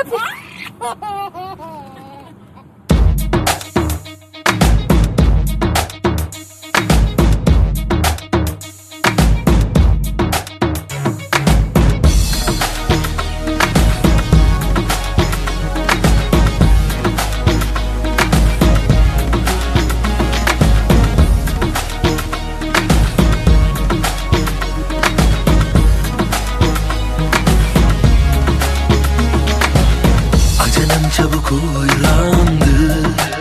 yapayım? Çabuk uylandı,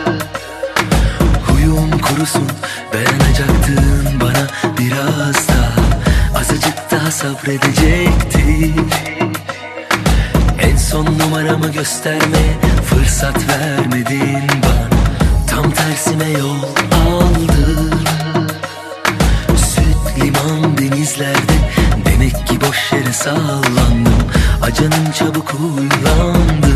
huyum kurusun, dayanacaktın bana biraz daha, azıcık daha sabredecektik. En son numaramı göstermeye fırsat vermedin bana, tam tersime yol aldın. Süt liman denizlerde, demek ki boş yere sallandım. Acanım çabuk uylandı,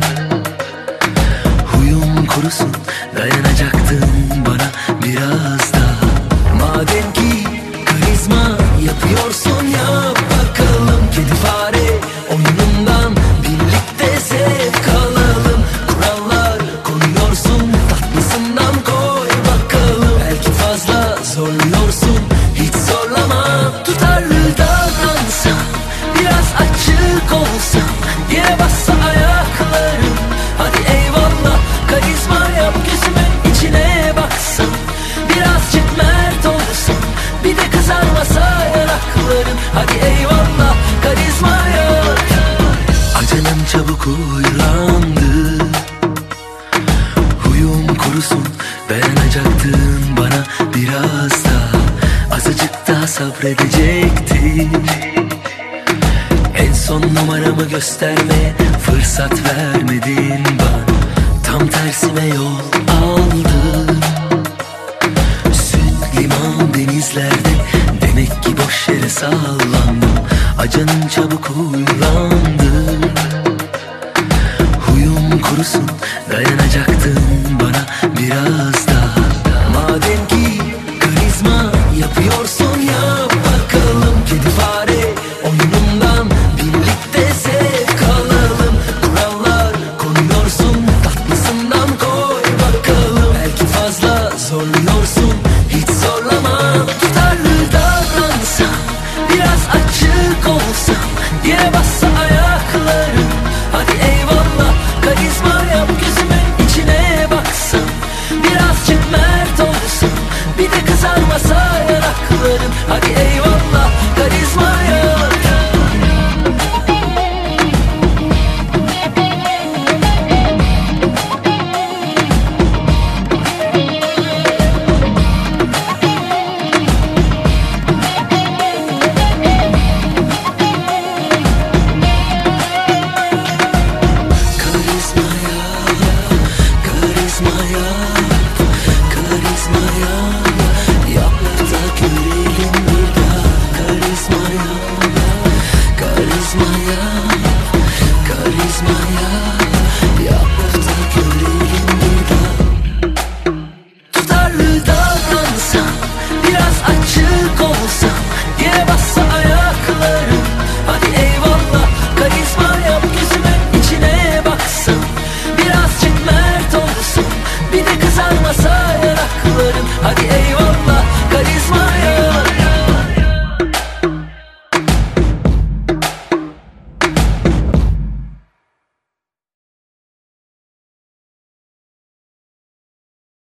kurusun, dayanacaktın bana biraz daha. Madem ki karizma yapıyorsun, yap bakalım. Kedi fare oyunundan birlikte zevk alalım. Kurallar koyuyorsun, tatlısından koy bakalım. Belki fazla zorluyorsun, hiç zorlama. Tutarlı davransan, biraz açık olsan, yere bassa ayaklarım. Hadi eyvallah, karizma yap, gözümün içine baksan. Birazcık mert olsan, bir de kızarmasa yanakların. Hadi eyvallah, karizma yap. Acelem çabuk uylandı, huyum kurusun, dayanacaktın bana biraz daha, azıcık daha sabredecektin. En son numaramı göstermeye fırsat vermedin bana, tam tersime yol aldın. Süt liman denizlerde, demek ki boş yere sallandım. Acanım çabuk uylandı, huyum kurusun, dayanacaktın bana biraz daha. Madem ki karizma yapıyorsun,